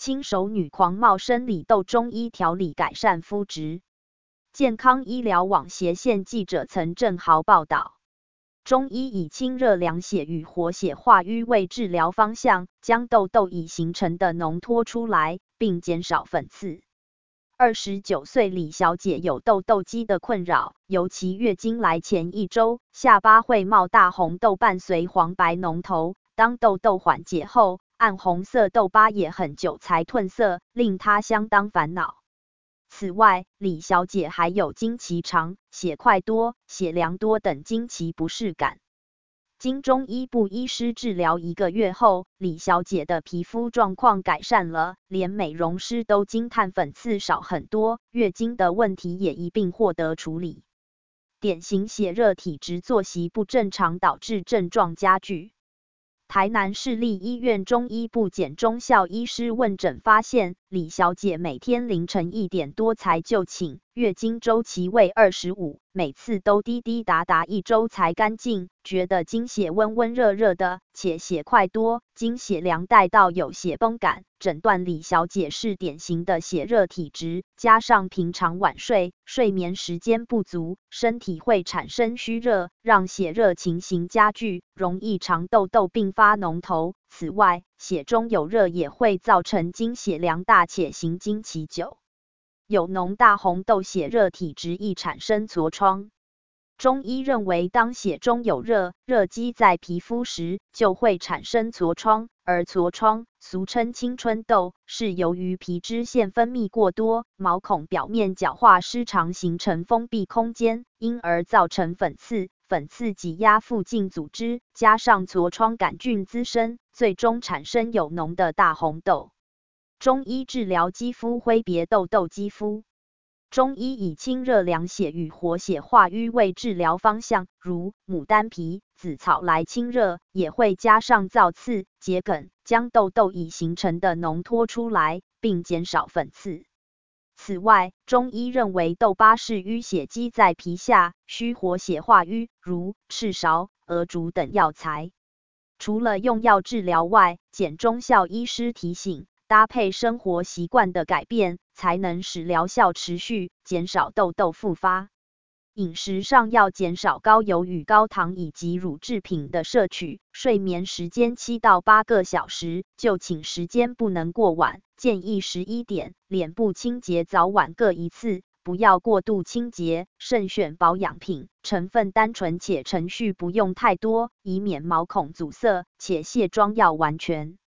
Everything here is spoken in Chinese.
轻熟女狂冒生理痘中医调理改善肤质。健康医疗网斜线记者曾正豪报道，中医以清热凉血与活血化瘀为治疗方向，将痘痘已形成的脓脱出来，并减少粉刺。29岁李小姐有痘痘肌的困扰，尤其月经来前1周，下巴会冒大红痘，伴随黄白脓头。当痘痘缓解后，暗红色痘疤也很久才褪色，令她相当烦恼。此外，李小姐还有经期长、血块多、血量多等经期不适感。经中医部医师治疗1个月后，李小姐的皮肤状况改善了，连美容师都惊叹粉刺少很多，月经的问题也一并获得处理。典型血热体质作息不正常导致症状加剧。台南市立医院中医部简忠孝医师问诊发现，李小姐每天凌晨1点多才就寝，月经周期为25，每次都滴滴答答1周才干净，觉得经血温温热热的，且血块多，经血量带到有血崩感，诊断李小姐是典型的血热体质，加上平常晚睡，睡眠时间不足，身体会产生虚热，让血热情形加剧，容易长痘痘并发脓头。此外，血中有热也会造成经血量大且行经期久。有脓大红痘血热体质易产生痤疮。中医认为，当血中有热，热积在皮肤时，就会产生痤疮，而痤疮俗称青春痘，是由于皮脂腺分泌过多，毛孔表面角化失常，形成封闭空间，因而造成粉刺。粉刺挤压附近组织，加上痤疮杆菌滋生，最终产生有脓的大红痘。中医治疗肌肤挥别痘痘肌肤。中医以清热凉血与活血化瘀为治疗方向，如牡丹皮、紫草来清热，也会加上造刺、桔梗，将痘痘已形成的脓脱出来，并减少粉刺。此外，中医认为痘疤是淤血积在皮下，需活血化瘀，如赤芍、鹅竹等药材。除了用药治疗外，简忠孝医师提醒，搭配生活习惯的改变，才能使疗效持续，减少痘痘复发。饮食上要减少高油与高糖以及乳制品的摄取，睡眠时间7到8个小时，就寝时间不能过晚，建议11点，脸部清洁早晚各1次，不要过度清洁，慎选保养品，成分单纯且程序不用太多，以免毛孔阻塞，且卸妆要完全。